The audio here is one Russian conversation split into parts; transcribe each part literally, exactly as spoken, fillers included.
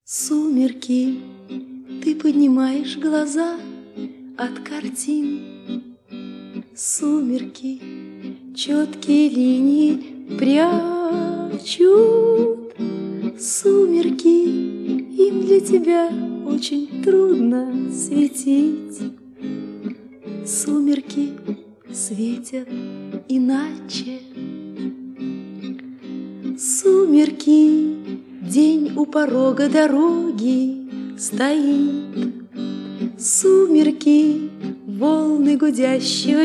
Сумерки, ты поднимаешь глаза от картин. Сумерки, четкие линии прячут. Сумерки, им для тебя очень трудно светить. Сумерки светят иначе. Сумерки, день у порога дороги стоит. Сумерки, волны гудящего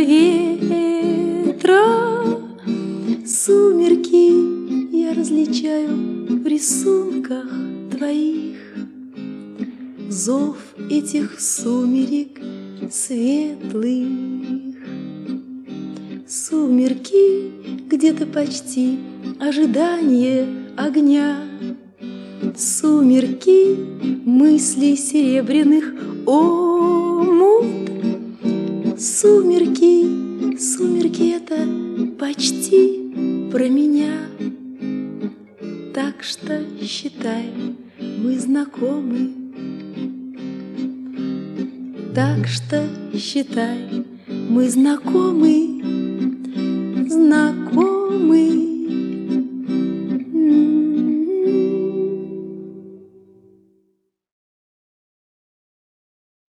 ветра. Сумерки, я различаю в рисунках твоих зов этих сумерек светлых. Сумерки, где-то почти ожидание огня. Сумерки, мыслей серебряных омут. Сумерки, сумерки — это почти про меня. Так что считай, мы знакомы. Так что считай, мы знакомы.